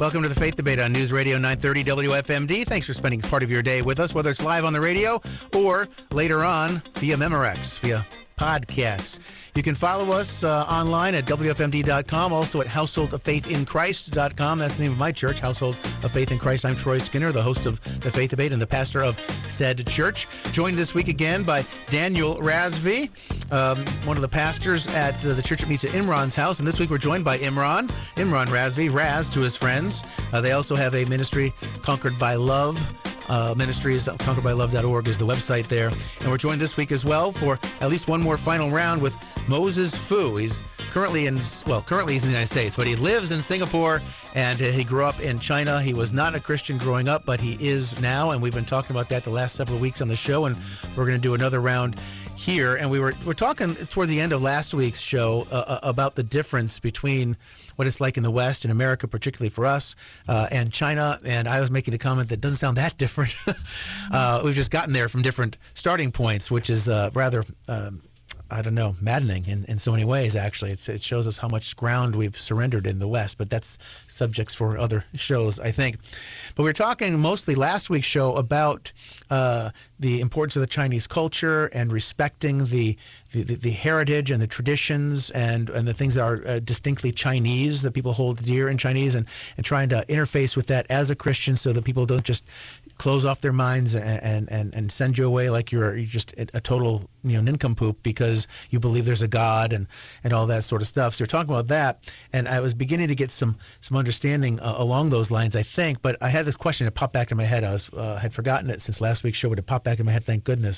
Welcome to the Faith Debate on News Radio 930 WFMD. Thanks for spending part of your day with us, whether it's live on the radio or later on via Memorex, via podcast. You can follow us online at WFMD.com, also at householdoffaithinchrist.com. That's the name of my church, Household of Faith in Christ. I'm Troy Skinner, the host of the Faith Debate and the pastor of said church. Joined this week again by Daniel Razvi, one of the pastors at the church that meets at Imran's house. And this week we're joined by Imran Razvi, Raz to his friends. They also have a ministry, Conquered by Love. Ministries, conqueredbylove.org is the website there. And we're joined this week as well for at least one more final round with Moses Fu. He's currently he's in the United States, but he lives in Singapore and he grew up in China. He was not a Christian growing up, but he is now, and we've been talking about that the last several weeks on the show, and we're going to do another round here. And we're talking toward the end of last week's show about the difference between what it's like in the West, in America, particularly for us, and China. And I was making the comment that doesn't sound that different. We've just gotten there from different starting points, which is rather maddening in so many ways, actually. It shows us how much ground we've surrendered in the West, but that's subjects for other shows, I think. But we were talking mostly last week's show about the importance of the Chinese culture and respecting the heritage and the traditions and the things that are distinctly Chinese that people hold dear in Chinese, and trying to interface with that as a Christian so that people don't just close off their minds and send you away like you're just a total nincompoop because you believe there's a God and all that sort of stuff. So you're talking about that, and I was beginning to get some understanding along those lines, I think. But I had this question that popped back in my head. I had forgotten it since last week's show, but it popped back in my head, thank goodness.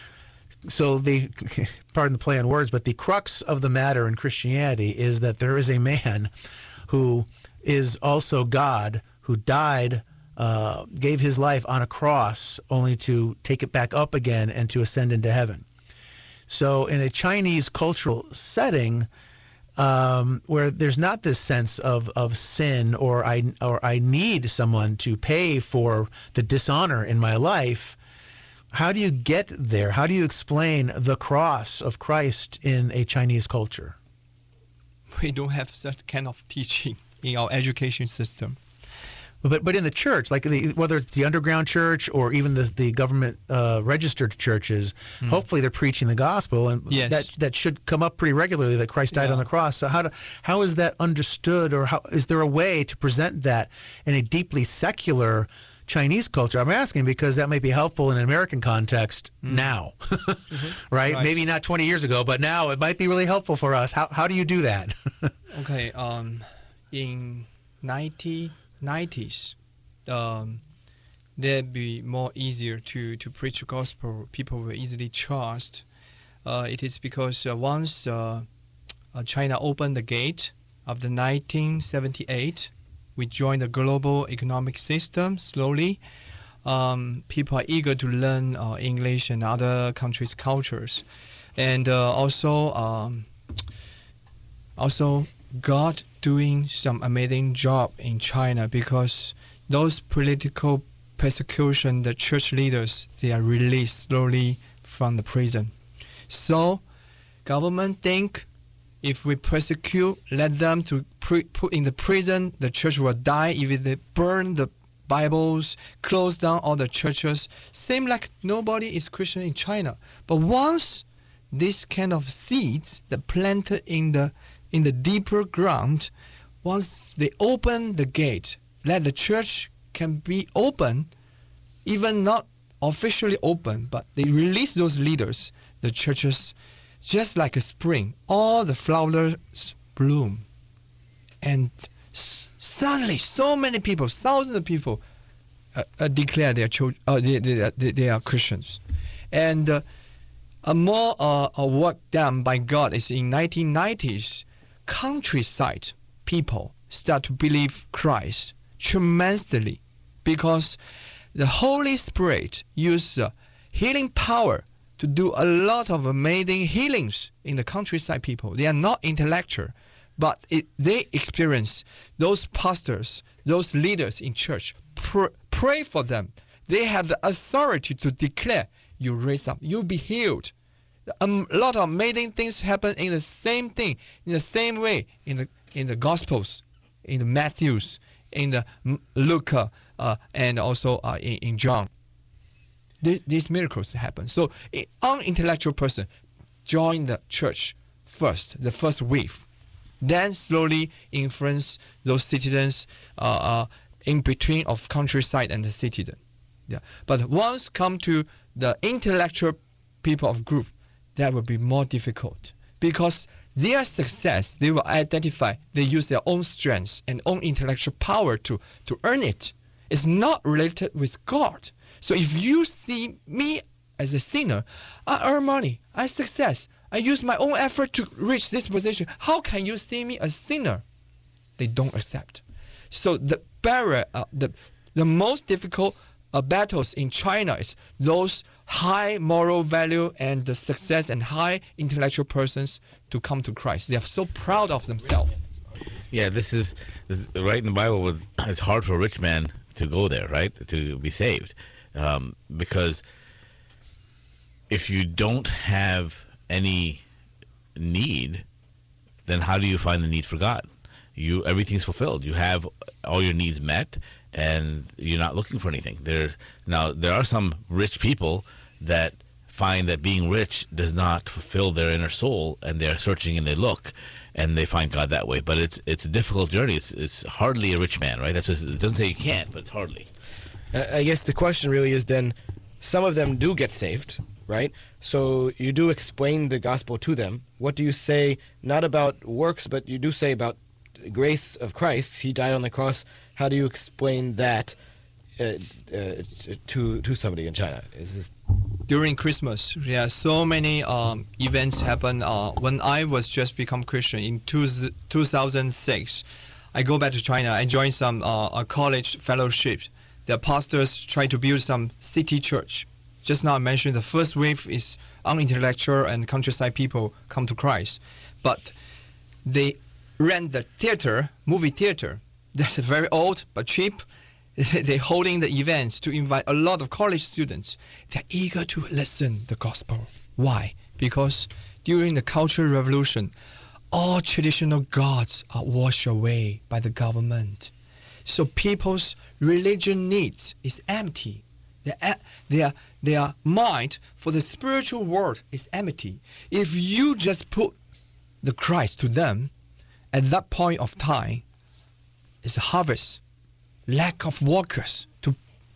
So pardon the play on words, but the crux of the matter in Christianity is that there is a man who is also God, who died, gave his life on a cross only to take it back up again and to ascend into heaven. So in a Chinese cultural setting, where there's not this sense of sin or I need someone to pay for the dishonor in my life, how do you get there? How do you explain the cross of Christ in a Chinese culture? We don't have such kind of teaching in our education system. But in the church, like whether it's the underground church or even the government registered churches, hopefully they're preaching the gospel, and yes, that should come up pretty regularly, that Christ died on the cross. So how is that understood, or how is there a way to present that in a deeply secular Chinese culture? I'm asking because that might be helpful in an American context now, right? Maybe not 20 years ago, but now it might be really helpful for us. How do you do that? Okay, in 1990s, that'd be more easier to preach the gospel. People were easily trust. It is because once China opened the gate of the 1978, we joined the global economic system slowly. People are eager to learn English and other countries' cultures. And also God doing some amazing job in China, because those political persecution, the church leaders, they are released slowly from the prison. So government think if we persecute, let them to put in the prison, the church will die. If they burn the Bibles, close down all the churches, seem like nobody is Christian in China. But once this kind of seeds that planted in the deeper ground, once they open the gate, let the church can be open, even not officially open, but they release those leaders, the churches, just like a spring, all the flowers bloom. And suddenly, so many people, thousands of people declare their children, they are Christians. And more work done by God is in 1990s, countryside people start to believe Christ tremendously, because the Holy Spirit used healing power to do a lot of amazing healings in the countryside people. They are not intellectual, but they experience those pastors, those leaders in church, pray for them. They have the authority to declare, you raise up, you'll be healed. A lot of amazing things happen in the same thing, in the same way, in the Gospels, in the Matthews, in the Luke and also in John. These miracles happen. So an unintellectual person join the church first, the first wave, then slowly influence those citizens in between of countryside and the citizen. Yeah. But once come to the intellectual people of group, that will be more difficult because their success, they will identify, they use their own strengths and own intellectual power to earn it. It's not related with God. So if you see me as a sinner, I earn money, I success, I use my own effort to reach this position. How can you see me as sinner? They don't accept. So the barrier, the most difficult battles in China is those high moral value and the success and high intellectual persons to come to Christ. They are so proud of themselves. Yeah, this is right in the Bible. It's hard for a rich man to go there, right, to be saved, because if you don't have any need, then how do you find the need for God? Everything's fulfilled. You have all your needs met, and you're not looking for anything. There are some rich people that find that being rich does not fulfill their inner soul, and they're searching and they look, and they find God that way. But it's a difficult journey. It's hardly a rich man, right? It doesn't say you can't, but it's hardly. I guess the question really is then, some of them do get saved, right? So you do explain the gospel to them. What do you say, not about works, but you do say about grace of Christ? He died on the cross. How do you explain that to somebody in China? During Christmas, so many events happen. When I was just become Christian in 2006, I go back to China. I joined some college fellowship. The pastors try to build some city church. Just now I mentioned the first wave is unintellectual and countryside people come to Christ. But they rent the theater, movie theater. That's very old but cheap. They're holding the events to invite a lot of college students. They're eager to listen the gospel. Why? Because during the Cultural Revolution, all traditional gods are washed away by the government. So people's religion needs is empty. Their mind for the spiritual world is empty. If you just put the Christ to them, at that point of time, it's a harvest. Lack of workers to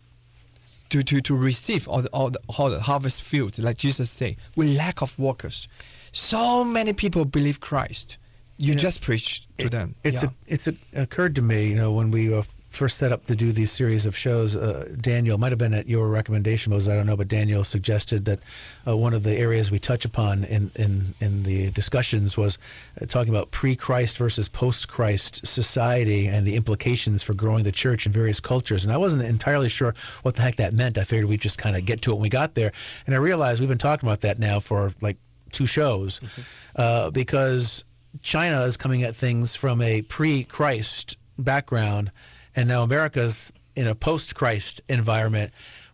receive all the harvest field, like Jesus said. We lack of workers. So many people believe Christ. You just preach to them. It's occurred to me, when we first set up to do these series of shows, Daniel, might have been at your recommendation, Moses, I don't know, but Daniel suggested that one of the areas we touch upon in the discussions was talking about pre-Christ versus post-Christ society and the implications for growing the church in various cultures. And I wasn't entirely sure what the heck that meant. I figured we'd just kind of get to it when we got there. And I realized we've been talking about that now for like 2 shows, because China is coming at things from a pre-Christ background, and now America's in a post-Christ environment,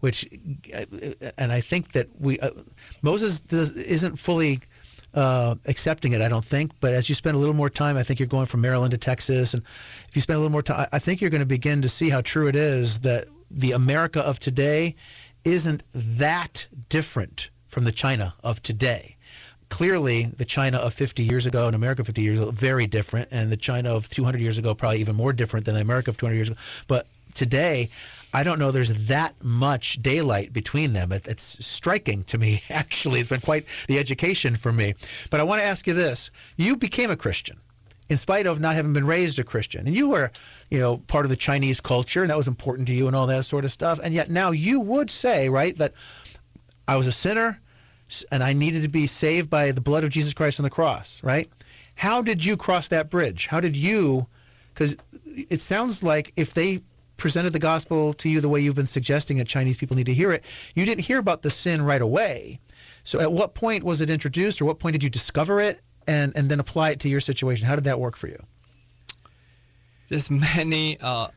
and I think that Moses isn't fully accepting it, I don't think. But as you spend a little more time, I think you're going from Maryland to Texas, and if you spend a little more time, I think you're going to begin to see how true it is that the America of today isn't that different from the China of today. Clearly, the China of 50 years ago and America of 50 years ago, very different. And the China of 200 years ago, probably even more different than the America of 200 years ago. But today, I don't know there's that much daylight between them. It's striking to me, actually. It's been quite the education for me. But I want to ask you this. You became a Christian in spite of not having been raised a Christian. And you were, part of the Chinese culture, and that was important to you and all that sort of stuff. And yet now you would say, right, that I was a sinner, and I needed to be saved by the blood of Jesus Christ on the cross, right? How did you cross that bridge? How did you, because it sounds like if they presented the gospel to you the way you've been suggesting that Chinese people need to hear it, you didn't hear about the sin right away. So at what point was it introduced, or what point did you discover it and then apply it to your situation? How did that work for you? There's many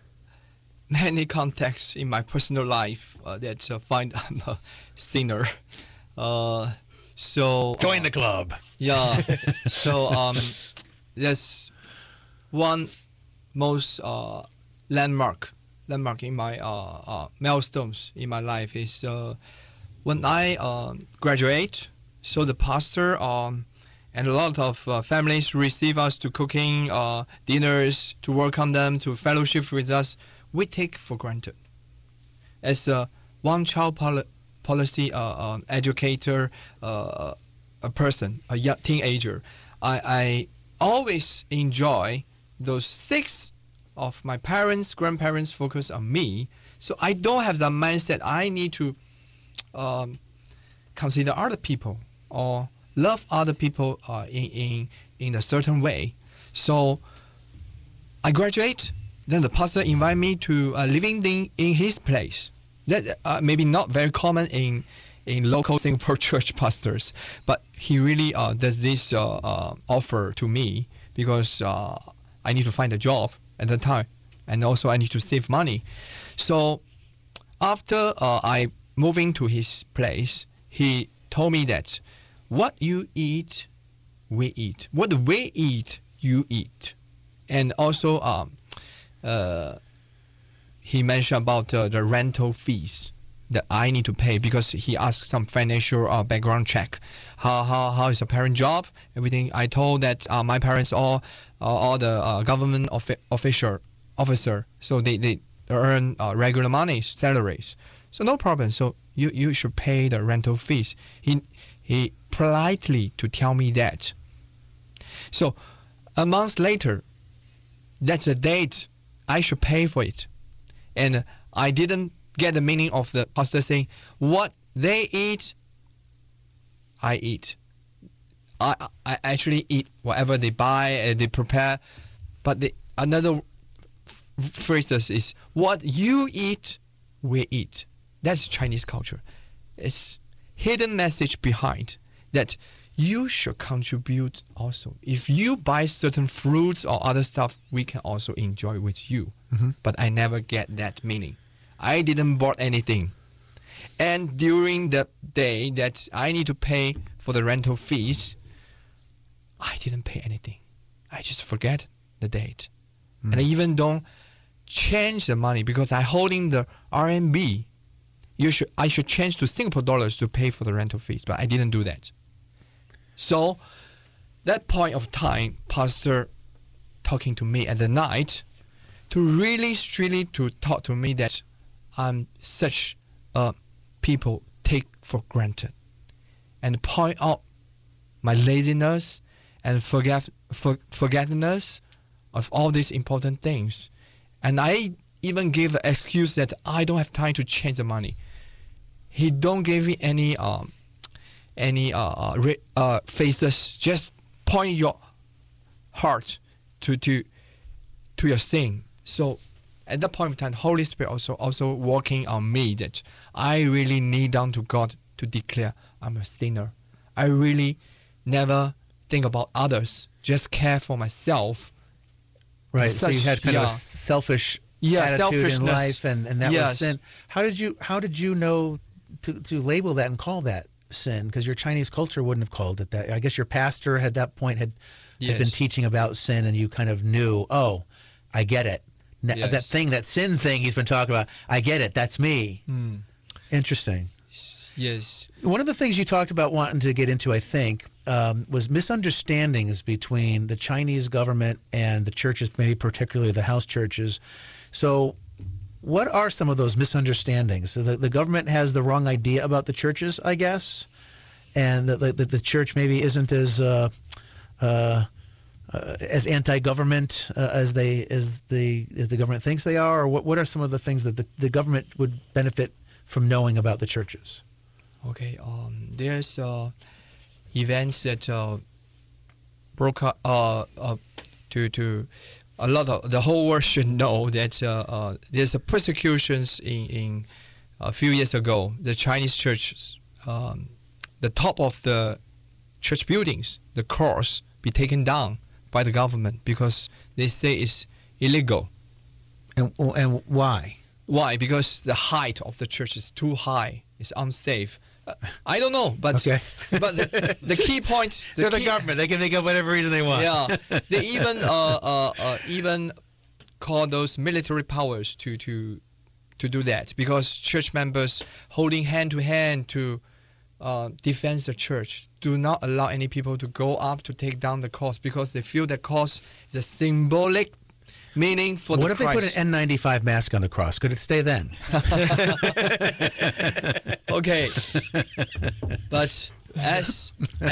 contexts in my personal life that find I'm a sinner. So join the club. Yeah. So there's one most landmark in my milestones in my life is when I graduate. So the pastor and a lot of families receive us to cooking dinners, to welcome them, to fellowship with us. We take for granted. As a one-child policy educator, a person, a young teenager, I always enjoy those 6 of my parents, grandparents focus on me. So I don't have the mindset I need to consider other people or love other people in a certain way. So I graduate, then the pastor invite me to living in his place. That maybe not very common in local Singapore church pastors, but he really does this offer to me because I need to find a job at the time, and also I need to save money. So after I moving to his place, he told me that what you eat, we eat. What we eat, you eat. And also he mentioned about the rental fees that I need to pay because he asked some financial background check. How is your parent job? Everything. I told that my parents all the government officer, so they earn regular money, salaries. So no problem. So you should pay the rental fees. He politely to tell me that. So a month later, that's the date I should pay for it. And I didn't get the meaning of the pastor saying, what they eat, I eat. I actually eat whatever they buy, they prepare. But another phrases is, what you eat, we eat. That's Chinese culture. It's hidden message behind that you should contribute also. If you buy certain fruits or other stuff, we can also enjoy with you. Mm-hmm. But I never get that meaning. I didn't bought anything. And during the day that I need to pay for the rental fees, I didn't pay anything. I just forget the date. And I even don't change the money because I holding the RMB. I should change to Singapore dollars to pay for the rental fees, but I didn't do that. So that point of time, pastor talking to me at the night to really strictly to talk to me that I'm such people take for granted and point out my laziness and forgetfulness of all these important things. And I even gave the excuse that I don't have time to change the money. He don't give me any faces. Just point your heart to your sin. So at that point of time, Holy Spirit also working on me that I really kneel down to God to declare I'm a sinner. I really never think about others, just care for myself. Right. So you had kind of a selfish attitude in life, and that was sin. How did you know to label that and call that sin? Because your Chinese culture wouldn't have called it that. I guess your pastor at that point had been teaching about sin, and you kind of knew, oh, I get it. That thing, that sin thing he's been talking about, I get it. That's me. Interesting. Yes. One of the things you talked about wanting to get into, I think, was misunderstandings between the Chinese government and the churches, maybe particularly the house churches. So what are some of those misunderstandings? So the government has the wrong idea about the churches, I guess, and the church maybe isn't as anti-government as the government thinks they are. Or what are some of the things that the government would benefit from knowing about the churches? Okay, there's events that broke up to a lot of the whole world should know that there's a persecutions in a few years ago. The Chinese churches, the top of the church buildings, the cross be taken down by the government because they say it's illegal. And why? Why? Because the height of the church is too high. It's unsafe. I don't know, but okay. But the key point. They're the government. They can make up whatever reason they want. Yeah, they even call those military powers to do that, because church members holding hand to hand to defend the church do not allow any people to go up to take down the cross, because they feel the cross is a symbolic meaning for What the if Christ. they put an N95 mask on the cross? Could it stay then? Okay, but as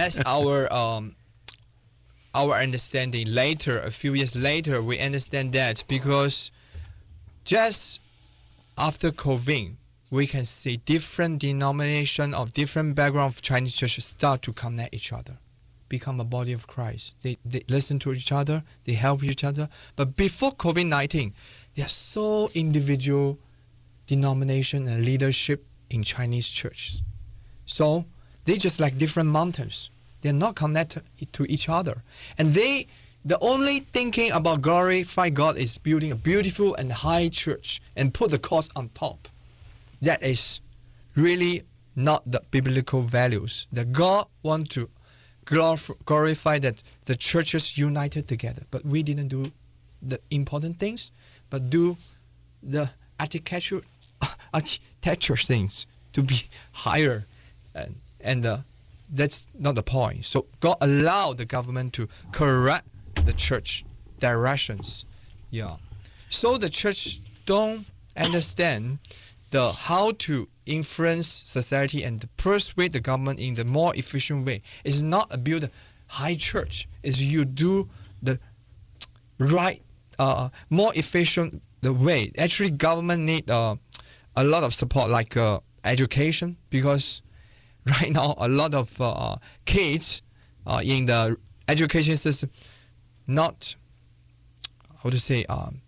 our understanding later, a few years later, we understand that because just after COVID, we can see different denomination of different background of Chinese churches start to connect each other, become a body of Christ. They listen to each other, they help each other. But before COVID-19, they are so individual denomination and leadership in Chinese churches. So they just like different mountains. They're not connected to each other. And the only thinking about glorify God is building a beautiful and high church and put the cross on top. That is really not the biblical values. That God wants to glorify that the churches united together. But we didn't do the important things, but do the architecture things to be higher. And that's not the point. So God allowed the government to correct the church directions. Yeah. So the church don't understand how to influence society and persuade the government in the more efficient way. It's not a build a high church. It's you do the right, more efficient the way. Actually, government need a lot of support, like education, because right now a lot of kids in the education system not how to say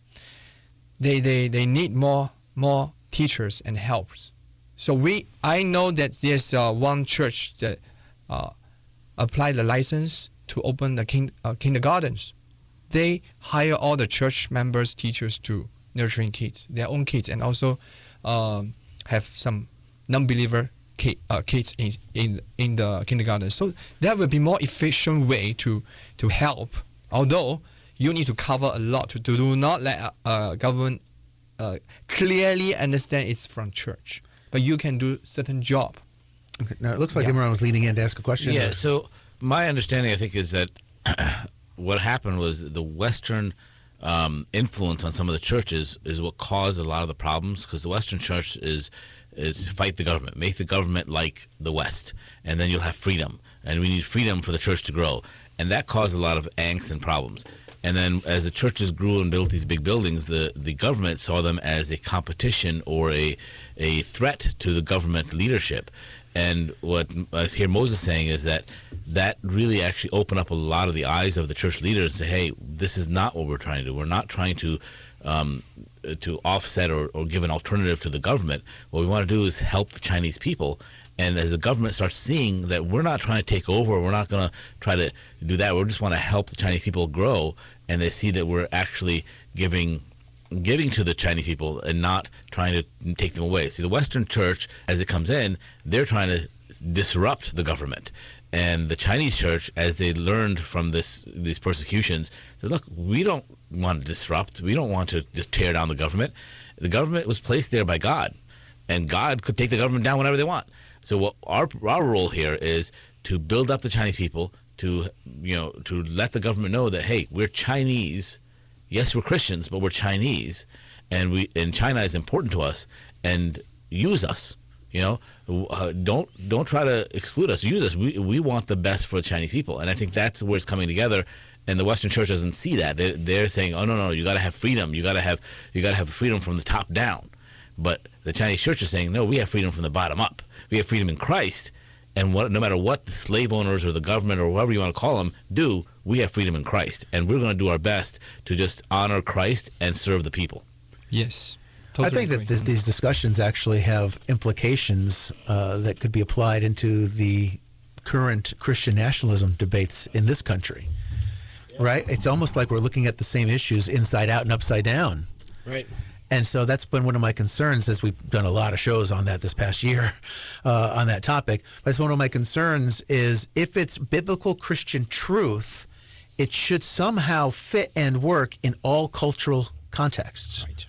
they need more teachers and helps. So I know that there's one church that applied the license to open the kindergartens. They hire all the church members, teachers to nurturing kids, their own kids, and also have some non-believer kids in the kindergarten. So that would be more efficient way to help. Although you need to cover a lot to do not let government clearly understand it's from church, but you can do certain job. Okay. Now it looks like Imran was leaning in to ask a question. Yeah. So my understanding, I think, is that what happened was the Western influence on some of the churches is what caused a lot of the problems, because the Western church is fight the government, make the government like the West, and then you'll have freedom. And we need freedom for the church to grow. And that caused a lot of angst and problems. And then as the churches grew and built these big buildings, the government saw them as a competition or a threat to the government leadership. And what I hear Moses saying is that really actually opened up a lot of the eyes of the church leaders and say, hey, this is not what we're trying to do. We're not trying to offset or give an alternative to the government. What we want to do is help the Chinese people. And as the government starts seeing that we're not trying to take over, we're not going to try to do that, we just want to help the Chinese people grow, and they see that we're actually giving to the Chinese people and not trying to take them away. See, the Western church, as it comes in, they're trying to disrupt the government. And the Chinese church, as they learned from these persecutions, said, look, we don't want to disrupt. We don't want to just tear down the government. The government was placed there by God, and God could take the government down whenever they want. So what our role here is to build up the Chinese people, to let the government know that, hey, we're Chinese. Yes, we're Christians, but we're Chinese, and China is important to us, and use us. Don't try to exclude us. Use us. We want the best for the Chinese people, and I think that's where it's coming together. And the Western church doesn't see that. They're saying, oh no, you got to have freedom. You got to have freedom from the top down. But the Chinese church is saying, no, we have freedom from the bottom up. We have freedom in Christ, and no matter what the slave owners or the government or whoever you want to call them do, we have freedom in Christ, and we're going to do our best to just honor Christ and serve the people. Yes. I think that these discussions actually have implications that could be applied into the current Christian nationalism debates in this country, right? It's almost like we're looking at the same issues inside out and upside down. Right. And so that's been one of my concerns, as we've done a lot of shows on that this past year on that topic. That's one of my concerns is if it's biblical Christian truth, it should somehow fit and work in all cultural contexts. Right.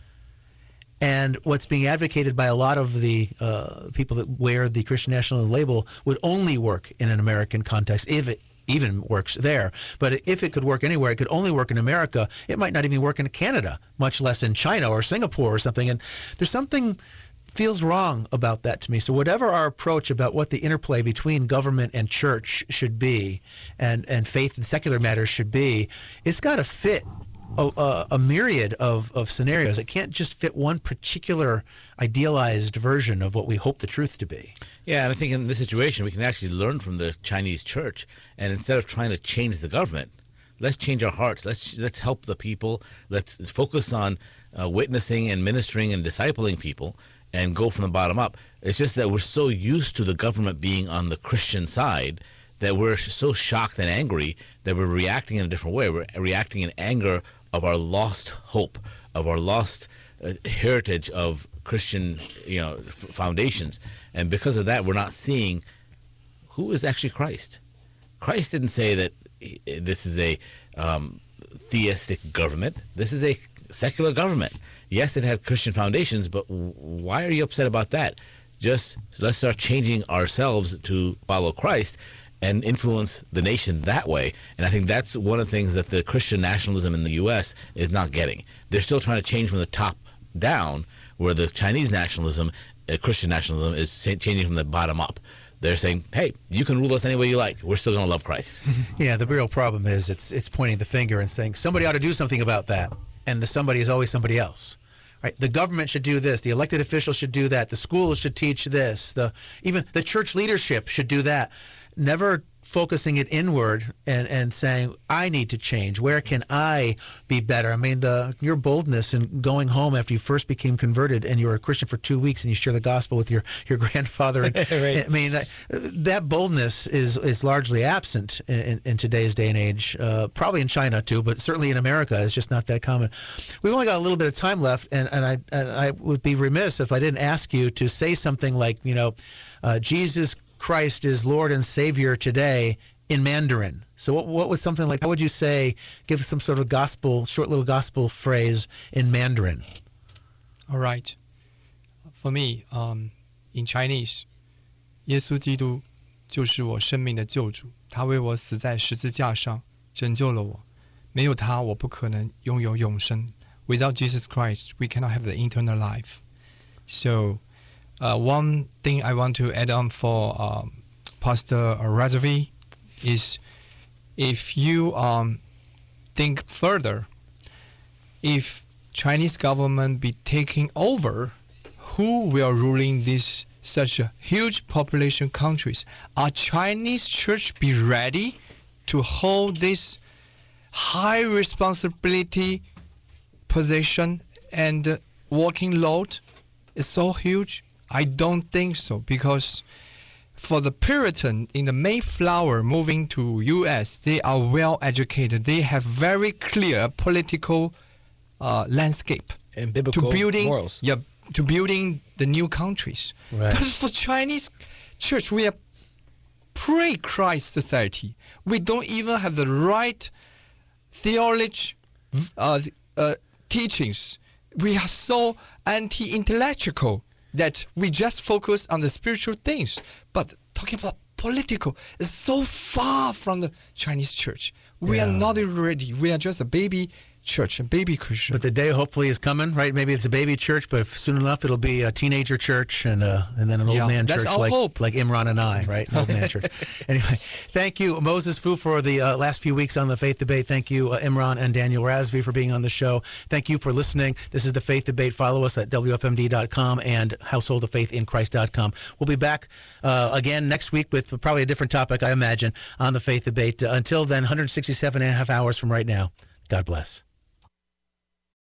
And what's being advocated by a lot of the people that wear the Christian national label would only work in an American context, if it even works there. But if it could work anywhere, it could only work in America. It might not even work in Canada, much less in China or Singapore or something. And there's something feels wrong about that to me. So whatever our approach about what the interplay between government and church should be, and faith and secular matters should be, it's got to fit a myriad of scenarios. It can't just fit one particular idealized version of what we hope the truth to be. Yeah, and I think in this situation we can actually learn from the Chinese church, and instead of trying to change the government, let's change our hearts. Let's help the people. Let's focus on witnessing and ministering and discipling people, and go from the bottom up. It's just that we're so used to the government being on the Christian side that we're so shocked and angry that we're reacting in a different way. We're reacting in anger of our lost hope, of our lost heritage of Christian, foundations. And because of that, we're not seeing who is actually Christ. Christ didn't say that this is a theistic government. This is a secular government. Yes, it had Christian foundations, but why are you upset about that? Just let's start changing ourselves to follow Christ and influence the nation that way. And I think that's one of the things that the Christian nationalism in the U.S. is not getting. They're still trying to change from the top down, where the Chinese nationalism, Christian nationalism, is changing from the bottom up. They're saying, hey, you can rule us any way you like. We're still going to love Christ. Yeah, the real problem is it's pointing the finger and saying somebody ought to do something about that. And the somebody is always somebody else. Right? The government should do this. The elected officials should do that. The schools should teach this. Even the church leadership should do that. Never focusing it inward and saying, I need to change. Where can I be better? I mean, your boldness in going home after you first became converted and you were a Christian for 2 weeks and you share the gospel with your grandfather. And, right. I mean, that boldness is largely absent in today's day and age, probably in China too, but certainly in America it's just not that common. We've only got a little bit of time left, and I would be remiss if I didn't ask you to say something like, Jesus Christ is Lord and Savior today in Mandarin. So what would something like, how would you say, give us some sort of short little gospel phrase in Mandarin? All right. For me, in Chinese, 耶稣基督就是我生命的救主，他为我死在十字架上，拯救了我。没有他，我不可能拥有永生。Without Jesus Christ, we cannot have the eternal life. So, one thing I want to add on for Pastor Razavi is, if you think further, if Chinese government be taking over, who will ruling this such a huge population countries? Are Chinese church be ready to hold this high responsibility position, and working load is so huge? I don't think so, because for the Puritan in the Mayflower moving to U.S., they are well educated. They have very clear political landscape And biblical morals. Yeah, to building the new countries. Right. But for Chinese church, we are pre-Christ society. We don't even have the right theology teachings. We are so anti-intellectual that we just focus on the spiritual things. But talking about political is so far from the Chinese church. We are not ready. We are just a baby church, a baby Christian. But the day hopefully is coming, right? Maybe it's a baby church, but soon enough it'll be a teenager church and then an old man that's church our hope. like Imran and I, right? An old man church. Anyway, thank you, Moses Fu, for the last few weeks on The Faith Debate. Thank you, Imran and Daniel Razvi, for being on the show. Thank you for listening. This is The Faith Debate. Follow us at WFMD.com and householdoffaithinchrist.com. We'll be back again next week with probably a different topic, I imagine, on The Faith Debate. Until then, 167 and a half hours from right now. God bless.